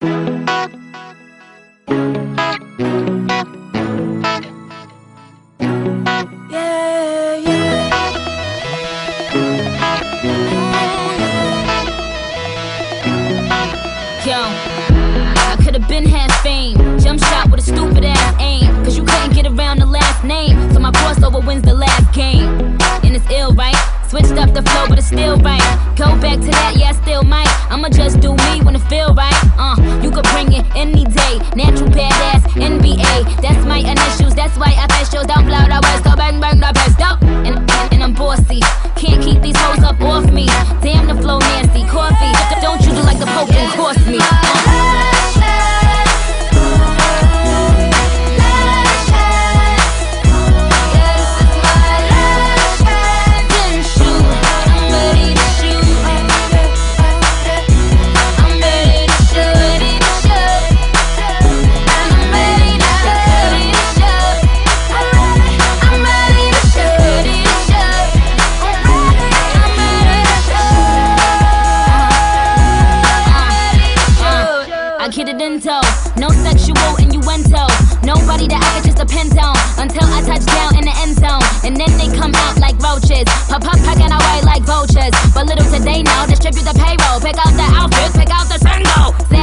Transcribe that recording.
Yo, I could've been had fame. Jump shot with a stupid ass aim. Cause you couldn't get around the last name. So my crossover wins the last game. And it's ill, right? Switched up the flow, but it's still right. Go back to that, yeah, I still might. I'ma just do me when it feel right. You could bring it any day. Natural badass, NBA. That's my initials, that's why I face shows. Don't blow the west, so bang, bang, the best up. And I'm bossy. Can't keep these hoes up off me. Damn, the flow nasty. Coffee, don't you do like the Pope and cross me. I get it in tow, no sexual innuendo. Nobody that I could just depend on until I touch down in the end zone. And then they come out like roaches, pop packing away like vultures. But little did they know, distribute the payroll, pick out the outfits, pick out the single.